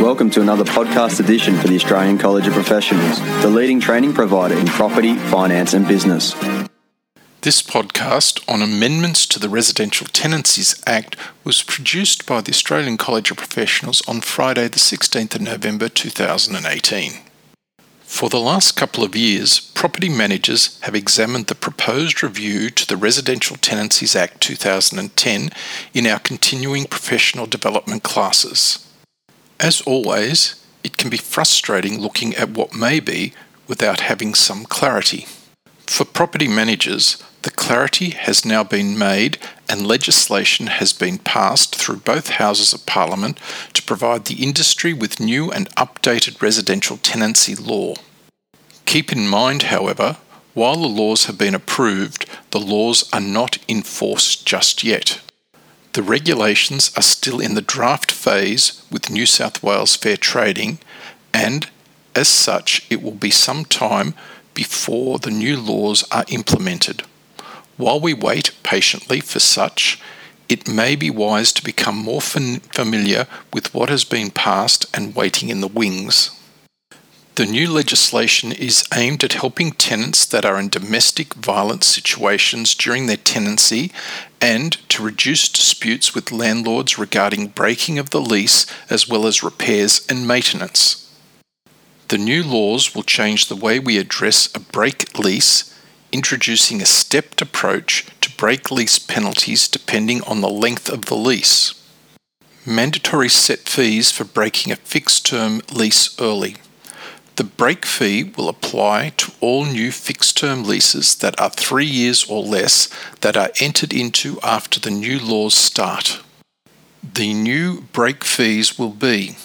Welcome to another podcast edition for the Australian College of Professionals, the leading training provider in property, finance and business. This podcast on amendments to the Residential Tenancies Act was produced by the Australian College of Professionals on Friday the 16th of November 2018. For the last couple of years, property managers have examined the proposed review to the Residential Tenancies Act 2010 in our continuing professional development classes. As always, it can be frustrating looking at what may be without having some clarity. For property managers, the clarity has now been made and legislation has been passed through both Houses of Parliament to provide the industry with new and updated residential tenancy law. Keep in mind, however, while the laws have been approved, the laws are not in force just yet. The regulations are still in the draft phase with New South Wales Fair Trading, and as such, it will be some time before the new laws are implemented. While we wait patiently for such, it may be wise to become more familiar with what has been passed and waiting in the wings. The new legislation is aimed at helping tenants that are in domestic violence situations during their tenancy and to reduce disputes with landlords regarding breaking of the lease as well as repairs and maintenance. The new laws will change the way we address a break lease, introducing a stepped approach to break lease penalties depending on the length of the lease. Mandatory set fees for breaking a fixed-term lease early. The break fee will apply to all new fixed-term leases that are 3 years or less that are entered into after the new laws start. The new break fees will be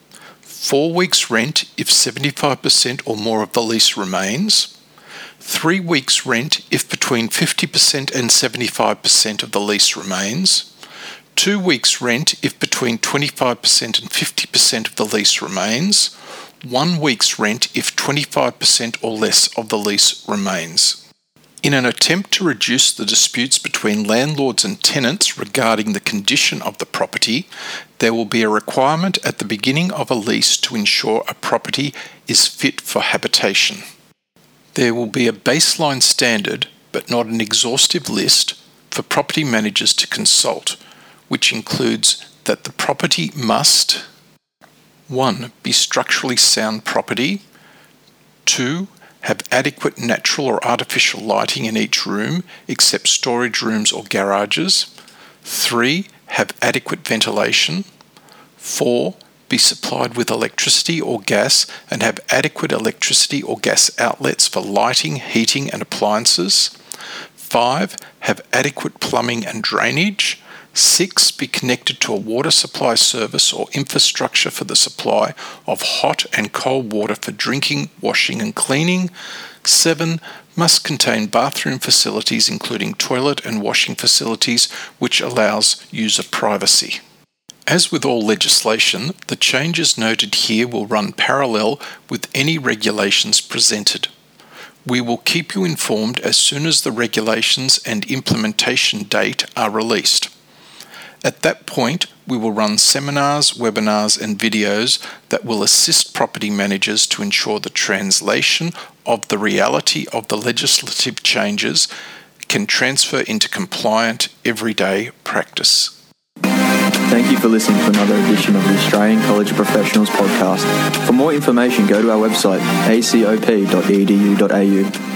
4 weeks rent if 75% or more of the lease remains, 3 weeks rent if between 50% and 75% of the lease remains, 2 weeks rent if between 25% and 50% of the lease remains, 1 week's rent if 25% or less of the lease remains. In an attempt to reduce the disputes between landlords and tenants regarding the condition of the property, there will be a requirement at the beginning of a lease to ensure a property is fit for habitation. There will be a baseline standard, but not an exhaustive list, for property managers to consult, which includes that the property must 1. Be structurally sound property. 2. Have adequate natural or artificial lighting in each room, except storage rooms or garages. 3. Have adequate ventilation. 4. Be supplied with electricity or gas and have adequate electricity or gas outlets for lighting, heating and appliances. 5. Have adequate plumbing and drainage. 6. Be connected to a water supply service or infrastructure for the supply of hot and cold water for drinking, washing and cleaning. 7. Must contain bathroom facilities including toilet and washing facilities which allows user privacy. As with all legislation, the changes noted here will run parallel with any regulations presented. We will keep you informed as soon as the regulations and implementation date are released. At that point, we will run seminars, webinars and videos that will assist property managers to ensure the translation of the reality of the legislative changes can transfer into compliant, everyday practice. Thank you for listening to another edition of the Australian College of Professionals podcast. For more information, go to our website acop.edu.au.